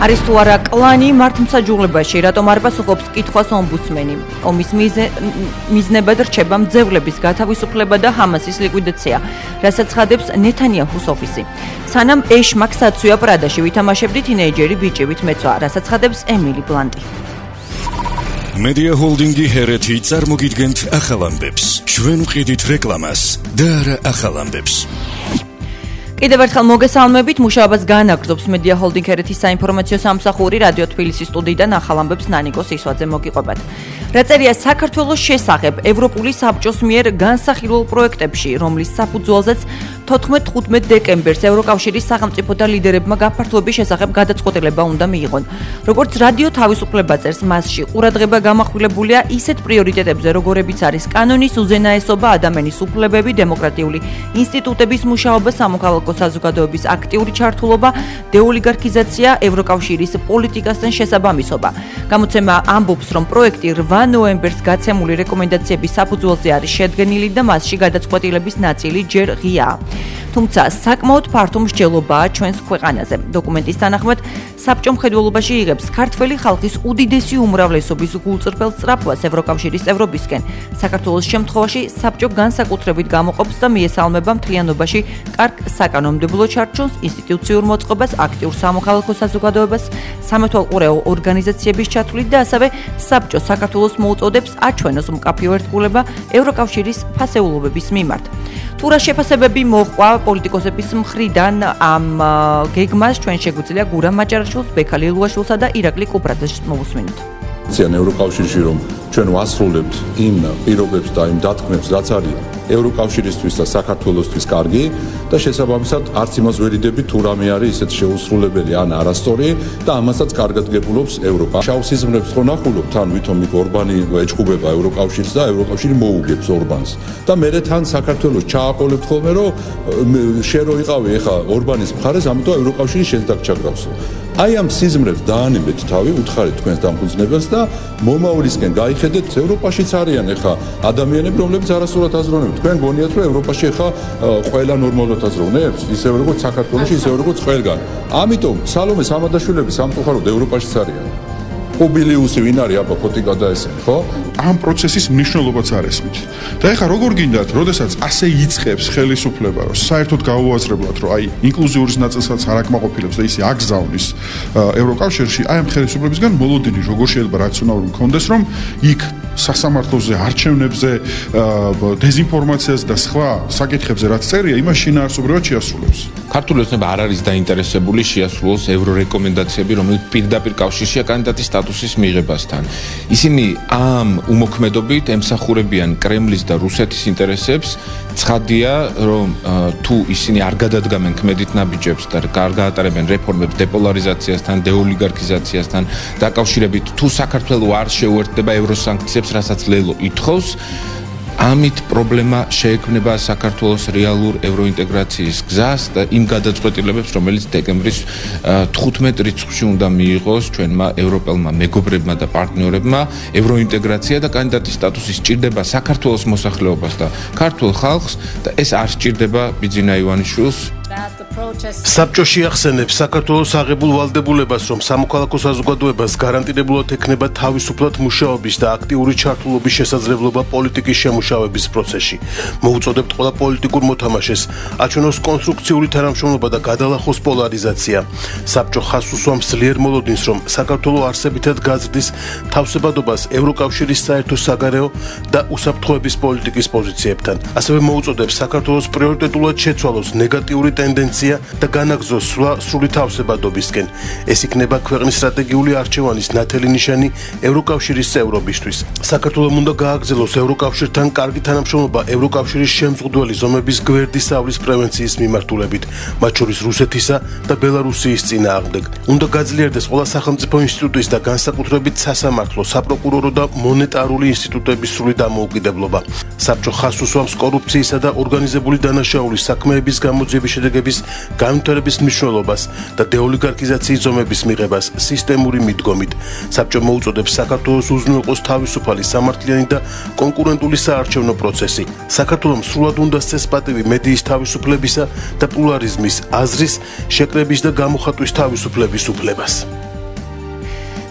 არის თუ არა კლანი მართლმსაჯულებაში, რატომ არ პასუხობს კითხვას ომბუდსმენი. ომის მიზნებად რჩება მძევლების გათავისუფლება და ჰამასის ლიკვიდაცია, რასაც ხადებს ნეთანიაჰუს ოფისი. სანამ ეშმაკ საცუია პრადაში ვითამაშებდი თინეიჯერი ბიჭივით მეცვა, რასაც ხადებს ემილი ბლანტი. Media Holding-ი ჰერეთი წარმოგიდგენთ ახალ ამბებს. ჩვენ ვყიდით რეკლამას და არა ახალ ამბებს. კიდევ ერთხელ მოგესალმებით, მუშაობას განაგრძობს Media Holding ჰერეთის საინფორმაციო სამსახური რადიო თბილისის სტუდიიდან ახალ ამბებს ნანიკო სისვაძე მოგიყვებათ. რა წერია საქართველოს შესახებ ევროპული საბჭოს მიერ განსახილულ პროექტებში, რომლის საფუძველზეც 14-15 დეკემბერს ევროკავშირის სახელმწიფოთა ლიდერებმა გაფართოების შესახებ გადაწყვეტილება უნდა მიიღონ. როგორც რადიო თავისუფლება წერს, მასში ყურადღება გამახვილებულია ისეთ პრიორიტეტებზე, როგორებიც არის კანონის უზენაესობა, ადამიანის უფლებები, დემოკრატიული ინსტიტუტების მუშაობა, სამოქალაქო საზოგადოების აქტიური ჩართულობა, დეოლიგარქიზაცია, ევროკავშირის პოლიტიკასთან შესაბამისობა. გამოცემა ამბობს, რომ პროექტი 8 ნოემბერს გაცემული რეკომენდაციების საფუძველზე არის შედგენილი და მასში გადაწყვეტილების ნაწილი ჯერ ღიაა. თუმცა საკმაოდ ფართო მსჯელობაა ჩვენს ქვეყანაზე. დოკუმენტის თანახმად, საბჭო მხედველობაში იღებს ქართველი ხალხის უდიდესი უმრავლესობის გულწრფელ სწრაფვას ევროკავშირის წევრობისკენ. საქართველოს შემთხვევაში საბჭო განსაკუთრებით გამოყოფს და მიესალმება მთლიანობაში კარგ საკანონმდებლო ჩარჩოს, ინსტიტუციურ მოწყობას, აქტიურ სამოქალაქო საზოგადოებას, სამეთვალყურეო ორგანიზაციების ჩათვლით და ასევე საბჭო საქართველოს მოუწოდებს აჩვენოს მკაფიო ერთგულება ევროკავშირის ფასეულობების მიმართ. თუ რა შეფასებები მოჰყვა პოლიტიკოსების მხრიდან ამ გეგმას, ჩვენ შეგვიძლია გურამ მაჭარაშვილს, ბექალი ლუაშვილსა და ირაკლი კუპრაძეს მოვუსმინოთ. ევროკავშირში რომ ჩვენ ვასრულებთ იმ პირობებს და იმ დათქმებს, რაც არის ევროკავშირისთვის და საქართველოსთვის კარგი და შესაბამისად არც იმას ვერ იდებით თუ რამე არის ისეთ შეუსრულებელი ან არასწორი და ამასაც კარგად გებულობს ევროპა. შავ სიზმრებს ხო ნახულობთ, ან ვითომ იქ ორბანი ეჭუბება ევროკავშირს და ევროკავშირი მოუგებს ორბანს და მერე თან საქართველოს ჩააყოლებთ ხოლმე რომ შენ რო იყავი ეხა ორბანის მხარეს, ამიტომ ევროკავშირი შენს დაგჩაგრავს. აი ამ სიზმრებს დაანებეთ თავი, უთხარით თქვენს დამფუძნებას და მომავლისკენ გაიხედეთ, ევროპაშიც არიან ეხა ადამიანები, რომლებიც არასწორად აზროვნებენ. თქვენ გონიათ, რომ ევროპაში ეხა ყველა ნორმალურად აზროვნებს, ისევე როგორც საქართველოში, ისევე როგორც ყველგან. ამიტომ სალომე სამადაშვილები სამწუხაროდ ევროპაშიც არიან. ობილიუსი ვინ არის აბა ფოტიკა და ესე, ხო? ამ პროცესის მნიშვნელობაც არ ესმით. და ეხლა როგორ გინდათ, როდესაც ასე იწყებს ხელისუფლება, რომ საერთოდ გაუაზრებლად, რომ აი ინკლუზიური ნაწილსაც არ აკმაყოფილებს და ისე აგზავნის ევროკავშირში, აი ამ ხელისუფლებისგან მოლოდინი როგორ შეიძლება რაციონალური მქონდეს, რომ იქ სასამართლოზე, არჩევნებზე, დეზინფორმაციაზე და სხვა საკითხებზე რაც წერია, იმას შინაარსობრივად შეასრულებს. ქართული ოცნება არ არის დაინტერესებული შეასრულოს ევრორეკომენდაციები, რომელიც პირდაპირ კავშირშია კანდიდატის სტატუსის მიღებასთან. ისინი ამ უმოქმედობით ემსახურებიან კრემლის და რუსეთის ინტერესებს. ცხადია, რომ თუ ისინი არ გადადგამენ ქმედით ნაბიჯებს და გაატარებენ რეფორმებს დეპოლარიზაციასთან, დეოლიგარქიზაციასთან დაკავშირებით, თუ საქართველო არ შეუერთდება ევროსანქციებს, რასაც ლელო ითხოვს, ამით პრობლემა შეექმნება საქართველოს რეალურ ევროინტეგრაციის გზას და იმ გადაწყვეტილებებს, რომელიც დეკემბრის 15 რიცხვში უნდა მიიღოს ჩვენმა ევროპელმა მეგობრებმა და პარტნიორებმა. ევროინტეგრაცია და კანდიდატის სტატუსი სჭირდება საქართველოს მოსახლეობას და ქართულ ხალხს და ეს არ სჭირდება ბიძინა ივანიშვილს. საბჭოში ახსენებს საქართველოს აღებულ ვალდებულებას, რომ სამოქალაქო საზოგადოებას გარანტირებულად ექნება თავისუფლად მუშაობის და აქტიური ჩართულობის შესაძლებლობა პოლიტიკის შემუშავების პროცესში. მოუწოდებთ ყველა პოლიტიკურ მოთამაშეს აჩვენოს კონსტრუქციული თანამშრომლობა და გადალახოს პოლარიზაცია. საბჭო ხაზს უსვამს ძლიერ მოლოდინს, რომ საქართველო არსებითად გაზრდის თავსებადობას ევროკავშირის საერთო საგარეო და უსაფრთხოების პოლიტიკის პოზიციებთან. ასევე მოუწოდებს საქართველოს პრიორიტეტულად შეცვალოს ნეგატიური ტენდენცია და განაგზოს სრული თავსებადობისკენ. ეს იქნება ქვეყნის სტრატეგიული არჩევანის ნათელი ნიშანი ევროკავშირის წევრობისთვის. საქართველომ უნდა გააგრძელოს ევროკავშირთან კარგი თანამშრომლობა ევროკავშირის შემზღუდველი ზომების გვერდის ავლის პრევენციის მიმართულებით, მათ შორის რუსეთისა და ბელარუსიის წინააღმდეგ. უნდა გაძლიერდეს ყველა სახელმწიფო ინსტიტუტის და განსაკუთრებით სასამართლო, საპროკურორო და მონეტარული ინსტიტუტების სრული დამოუკიდებლობა. საბჭო ხაზს უსვამს კორუფციისა და ორგანიზებული დანაშაულის საქმეების გამოძიების შედეგების განვითარების მნიშვნელობას და დეოლიგარქიზაციის ზომების მიღებას სისტემური მიდგომით. საბჭო მოუწოდებს საქართველოს უზრუნველყოს თავისუფალი, სამართლიანი და კონკურენტული საარჩევნო პროცესი. საქართველოს სრულად უნდა სცეს პატივი მედიის თავისუფლებისა და პლურალიზმის, აზრის, შეკრების და გამოხატვის თავისუფლების უფლებას.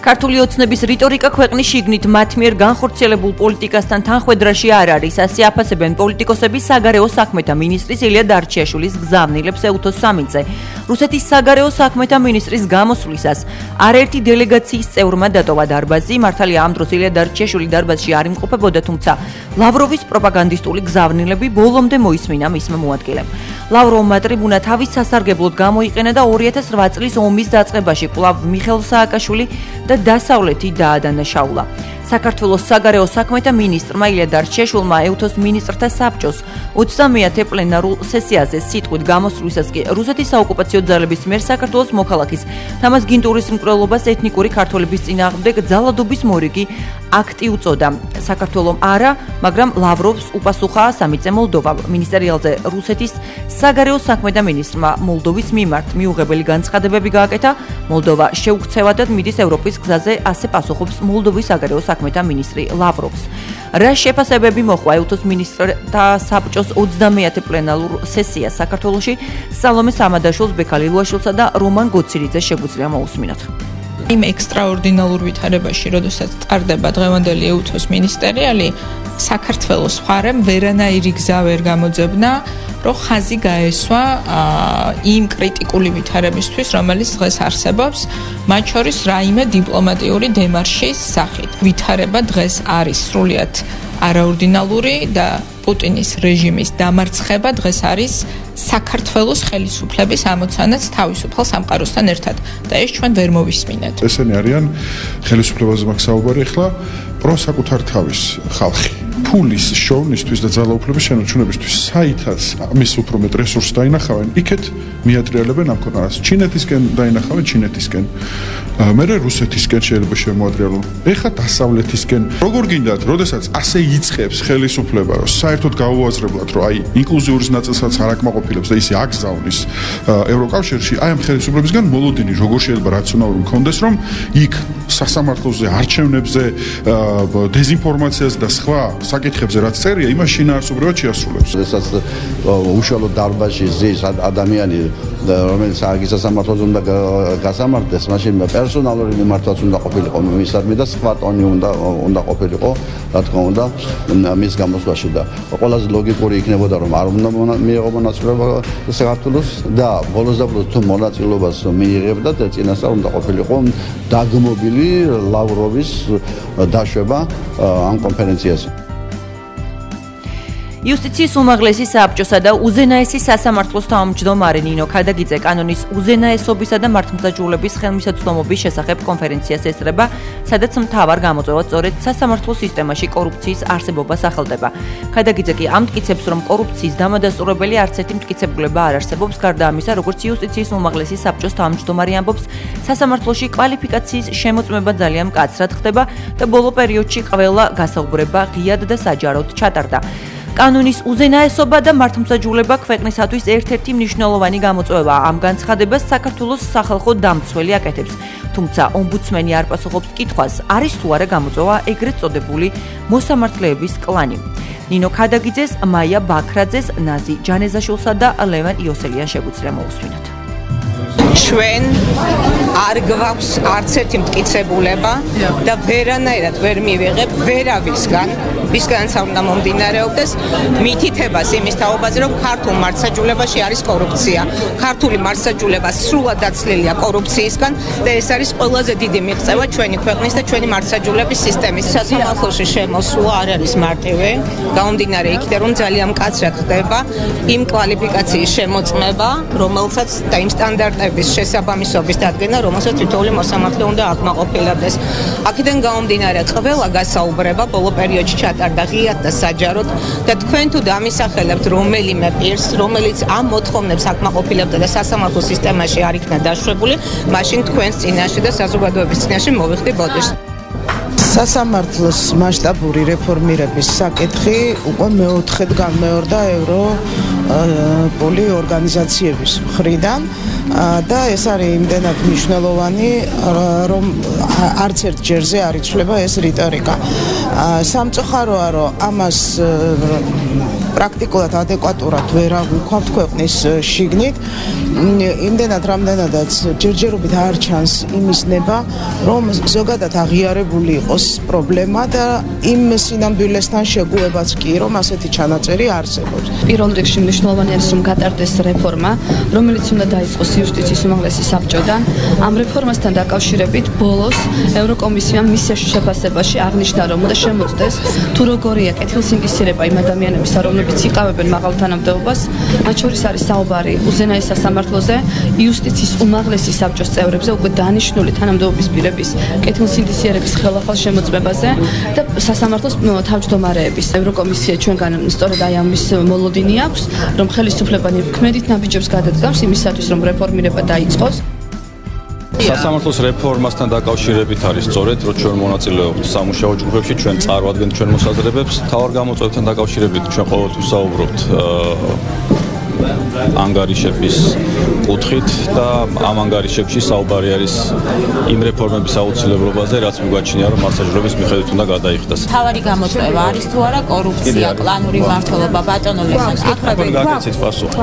ქართული ოცნების რიტორიკა ქვეყნის შიგნით მათ მიერ განხორციელებულ პოლიტიკასთან თანხვედრაში არ არის. ასე აფასებენ პოლიტიკოსები საგარეო საქმეთა მინისტრის ილია დარჩიაშვილის გზავნილებს ეუთოს სამინდზე. რუსეთის საგარეო საქმეთა მინისტრის გამოსვლისას არაერთი დელეგაციის წევრმა დატოვა დარბაზი. მართალია ამ დროს ილია დარჩიაშვილი დარბაზში არ იმყოფებოდა, თუმცა ლავროვის პროპაგანდისტული გზავნილები ბოლომდე მოისმინა მისმა მოადგილემ. ლავროვმა ტრიბუნა თავის სასარგებლოდ გამოიყენა და 2008 წლის ომის დაწყებაში კვლავ მიხეილ სააკაშვილი და დასავლეთი დაადანაშაულა. საქართველოს საგარეო საქმეთა მინისტრმა ილია დარჩიაშვილმა ეუთოს მინისტრთა საბჭოს 30-ე პლენარულ სესიაზე სიტყვით გამოსვლისას კი რუსეთის საოკუპაციო ძალების მიერ საქართველოს მოქალაქის თამაზ გინტურის მკვლელობას ეთნიკური ქართველების წინააღმდეგ ძალადობის მორიგი აქტი უწოდა. საქართველომ არა, მაგრამ ლავროვს უპასუხა სამიწე მოლდოვა. მინისტერიალზე რუსეთის საგარეო საქმეთა მინისტრმა მოლდოვის მიმართ მიუღებელი განცხადებები გააკეთა. მოლდოვა შეუქცევადად მიდის ევროპის გზაზე, ასე პასუხობს მოლდოვის საგარეო საქმეთა მინისტრი ლავროვს. რა შეფასებები მოხდა ეუთოს მინისტრთა საბჭოს 30-ე პლენარულ სესიას საქართველოში სალომე სამადაშვილს, ბექალი ლუაშვილსა და რომან გოცირიძეს შეგვიძლია მოусმინოთ. იმ ექსტრაორდინალურ ვითარებაში, როდესაც ტარდება დღევანდელი ეუთოს მინისტერიალი, საქართველოს მხარემ ვერანაირი გზა ვერ გამოძებნა, რომ ხაზი გაესვა იმ კრიტიკული ვითარებისთვის, რომელიც დღეს არსებობს, მათ შორის რაიმე დიპლომატიური დემარშის სახით. ვითარება დღეს არის სრულიად არაორდინალური და პუტინის რეჟიმის დამარცხება დღეს არის საქართველოს ხელისუფლების ამოცანაც თავისუფალ სამყაროსთან ერთად და ეს ჩვენ ვერ მოვისმინეთ. ესენი არიან ხელისუფლებაზე მაქვს საუბარი ახლა პროსაკუთარ თავის ხალხი. ფულის შოვნისთვის და ძალაუფლების შენარჩუნებისთვის საითაც ამის უფრო მეტ რესურსს დაინახავენ, იქეთ მიატრიალებენ ამ ქვეყანას. ჩინეთისკენ დაინახავენ ჩინეთისკენ. მერე რუსეთისკენ შეიძლება შემოატრიალონ. ეხლა დასავლეთისკენ. როგორ გინდათ, როდესაც ასე იწყებს ხელისუფლება, რომ საერთოდ გაუაზრებლად, რომ აი ინკლუზიურის ნაწილსაც არ აკმაყოფილებს და ისე აგზავნის ევროკავშირში, აი ამ ხელისუფლებისგან მოლოდინი როგორ შეიძლება რაციონალური მქონდეს, რომ იქ სასამართლოზე, არჩევნებზე, დეზინფორმაციას და სხვა საკითხებზე რაც წერია, იმას შინაარსობრივად შეასრულებს. როდესაც უშუალოდ დარბაზში ზის ადამიანი, რომელიც აგი სასამართლოზე უნდა გასამართლდეს, მაშინ პერსონალური მიმართვაც უნდა ყოფილიყო მისადმი და სხვა ტონი უნდა ყოფილიყო, რა თქმა უნდა, მის გამოსვლაში და ყველაზე ლოგიკური იქნებოდა, რომ არ უნდა მიიღო მონაწილეობა საქართველოს და ბოლოს და ბოლოს თუ მონაწილეობას მიიღებდა და წინასწარ უნდა ყოფილიყო დაგმობილი ლავროვის დაშვება ამ კონფერენციაზე. იუსტიციის უმაღლესი საბჭოსა და უზენაესი სასამართლოს თავმჯდომარე ნინო ქადაგიძე კანონის უზენაესობისა და მართლმსაჯულების ხელმისაწვდომობის შესახებ კონფერენციას ესწრება, სადაც მთავარ გამოწვევად სწორედ სასამართლო სისტემაში კორუფციის არსებობას ახელდება. ქადაგიძე კი ამტკიცებს, რომ კორუფციის დამადასტურებელი არც ერთი მტკიცებულება არ არსებობს, გარდა ამისა, როგორც იუსტიციის უმაღლესი საბჭოს თავმჯდომარე ამბობს, სასამართლოში კვალიფიკაციის შემოწმება ძალიან მკაცრად ხდება და ბოლო პერიოდში ყველა გასაუბრება ღიად და საჯაროდ ჩატარდა. კანონის უზენაესობა და მართლმსაჯულება ქვეყნისათვის ერთ-ერთი მნიშვნელოვანი გამოწვევაა. ამ განცხადებას საქართველოს სახალხო დამცველი აკეთებს. თუმცა ომბუდსმენი არ პასუხობს კითხვას, არის თუ არა გამოწვევა ეგრეთ წოდებული მოსამართლეების კლანი. ნინო ქადაგიძეს, მაია ბაქრაძეს, ნაზი ჯანეზაშვილსა და ლევან იოსელიან შეგვიძლია მოусმინოთ. ჩვენ არ გვაქვს არც ერთი მტკიცებულება და ვერანაირად ვერ მივიღებ ვერავისგან, ვისგანაც არ უნდა მომდინარეობდეს მითითებას იმის თაობაზე, რომ ქართულ მართლმსაჯულებაში არის კორუფცია. ქართული მართლმსაჯულება სრულად დაცლილია კორუფციისგან და ეს არის ყველაზე დიდი მიღწევა ჩვენი ქვეყნის და ჩვენი მართლმსაჯულების სისტემის. სასამართლოში შემოსვლა არ არის მარტივი, გამომდინარე იქიდან, რომ ძალიან მკაცრად ხდება იმ კვალიფიკაციის შემოწმება, რომელსაც და იმ სტანდარტების შესაბამისობის დადგენა, რომელსაც თითოეული მოსამართლე უნდა აკმაყოფილებდეს. აქედან გამომდინარე, ყველა გასაუბრება ბოლო პერიოდში ჩატარდა ღიად და საჯაროდ და თქვენ თუ დამისახელებთ რომელიმე პირს, რომელიც ამ მოთხოვნებს აკმაყოფილებდა და სასამართლო სისტემაში არ იქნა დაშვებული, მაშინ თქვენს წინაშე და საზოგადოების წინაშე მოვიხდი ბოდიშს. სასამართლოს მასშტაბური რეფორმირების საკითხი უკვე მეოთხედ განმეორდა ევროპული ორგანიზაციების მხრიდან და ეს არის იმდენად მნიშვნელოვანი, რომ არც ერთ ჯერზე არ იცვლება ეს რიტორიკა. სამწუხაროა, რომ ამას პრაქტიკულად ადეკვატურად ვერ აღვიქვამთ ქვეყნის შიგნით. იმდენად რამდენადაც ჯერჯერობით არ ჩანს იმის ნება, რომ ზოგადად აღიარებული იყოს პრობლემა და იმ სინამდვილესთან შეგუებაც კი, რომ ასეთი ჩანაწერი არსებობს. პირველ რიგში მნიშვნელოვანი არის, რომ გატარდეს რეფორმა, რომელიც უნდა დაიწყოს იუსტიციის უმაღლესი საბჭოდან. ამ რეფორმასთან დაკავშირებით ბოლოს ევროკომისიამ მის შეფასებაში აღნიშნა, რომ უნდა შემოწდეს თუ როგორია კეთილსინდისიერება იმ ადამიანებისა, რომლებიც იკავებენ მაღალ თანამდებობას, მათ შორის არის საუბარი უზენაეს სასამართლოზე, იუსტიციის უმაღლესი საბჭოს წევრებზე, უკვე დანიშნული თანამდებობის პირების კეთილსინდისიერების ხელახალ შემოწმებაზე და სასამართლოს თავმჯდომარეების. ევროკომისია ჩვენგან სწორედ აი ამის მოლოდინი აქვს, რომ ხელისუფლება ქმედით ნაბიჯებს გადადგამს იმისათვის, რომ რეფორმირება დაიწყოს. სასამართლოს რეფორმასთან დაკავშირებით არის სწორედ, რომ ჩვენ მონაწილეობთ სამუშაო ჯგუფებში, ჩვენ წარვადგენთ ჩვენ მოსაზრებებს, თავარ გამოწვევებთან დაკავშირებით ჩვენ ყოველთვის საუბრობთ ანგარიშების კუთხით და ამ ანგარიშებში საუბარი არის იმ რეფორმების აუცილებლობაზე, რაც მიგვაჩნია, რომ მასაჟურების მიხედვით უნდა გადაიხდას. თავარი გამოწვევა არის თუ არა კორუფცია, კლანური მმართველობა, ბატონობის გაკეთეთ პასუხი.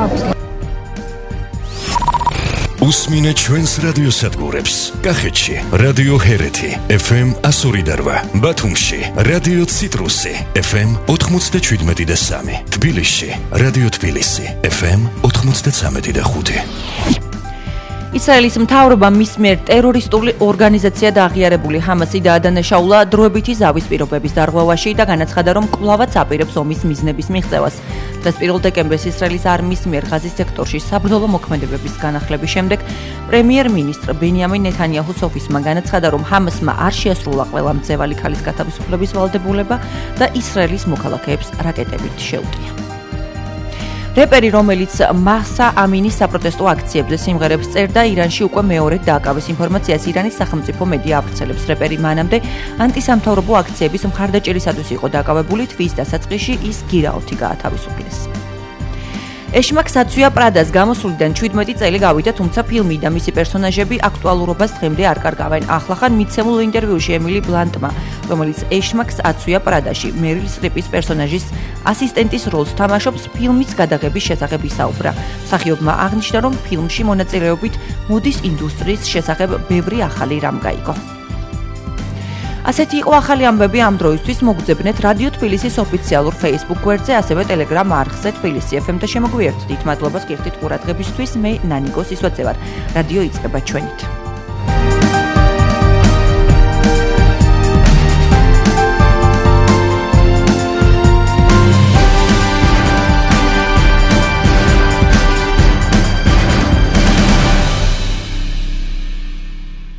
უსმინე ჩვენს რადიოსადგურებს. კახეთში რადიო ჰერეთი FM 102.8, ბათუმში რადიო ციტრუსი FM 97.3, თბილისში რადიო თბილისი FM 93.5. ისრაელის მთავრობამ მის მიერ ტერორისტული ორგანიზაცია და აღიარებული ჰამასი დაადანაშაულა დროებითი ზავის პირობების დარღვევაში და განაცხადა, რომ კვლავაც აპირებს ომის მიზნების მიღწევას. დღეს 1 დეკემბერს ისრაელის არმიის მიერ ღაზის სექტორში საბრძოლო მოქმედებების განახლების შემდეგ პრემიერ-მინისტრ ბენიამინ ნეთანიაჰუს ოფისმა განაცხადა, რომ ჰამასმა არ შეასრულა ყველა მძევალი ქალის გათავისუფლების ვალდებულება და ისრაელის მოქალაქეებს რაკეტებით შეუტია. რეპერი, რომელიც მაჰსა ამინის საპროტესტო აქციებზე სიმღერებს წერდა, ირანში უკვე მეორედ დააკავეს ინფორმაციას ირანის სახელმწიფო მედია ავრცელებს. რეპერი მანამდე ანტისამთავრობო აქციების მხარდაჭერისათვის იყო დაკავებული, თვის დასაწყისში ის გირაოთი გაათავისუფლეს. ეშმაკს აცვია პრადას გამოსვლიდან 17 წელი გავიდა, თუმცა ფილმი და მისი პერსონაჟები აქტუალურობას დღემდე არ კარგავენ. ახლახან მიცემულ ინტერვიუში ემილი ბლანტმა, რომელიც ეშმაკს აცვია პრადაში მერილ სტრიპის პერსონაჟის ასისტენტის როლს თამაშობს, ფილმის გადაღების შესახებ ისაუბრა. მსახიობმა აღნიშნა, რომ ფილმში მონაწილეობით მოდის ინდუსტრიის შესახებ ბევრი ახალი რამ გაიგო. ასეთი იყო ახალი ამბები ამ დროისთვის. მოგძებნეთ რადიო თბილისის ოფიციალურ Facebook გვერდზე, ასევე Telegram არხზე თბილისი FM და შემოგვიერთდით. მადლობა გიხდით ყურადღებისთვის. მე ნანიგო სისვაძე ვარ. რადიო იწყება ჩვენით.